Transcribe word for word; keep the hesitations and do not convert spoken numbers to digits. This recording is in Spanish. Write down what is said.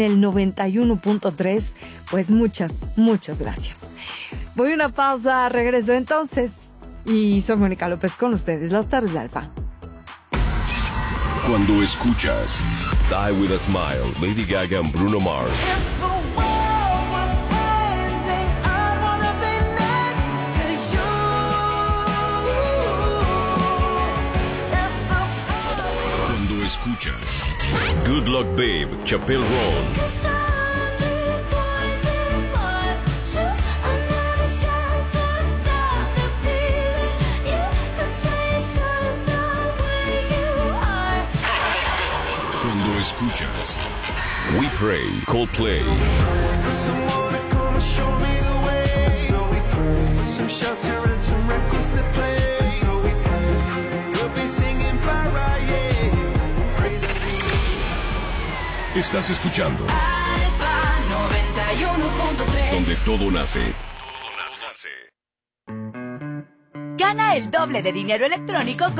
el noventa y uno punto tres, pues muchas, muchas gracias. Voy a una pausa, regreso entonces. Y soy Mónica López con ustedes, las tardes de Alfa. Cuando escuchas Die With a Smile, Lady Gaga and Bruno Mars. Cuando escuchas Good Luck Babe, Chappelle Roan. Cuando escuchas We Pray, Coldplay. Estás escuchando Alfa noventa y uno punto tres, donde todo nace. Gana el doble de dinero electrónico con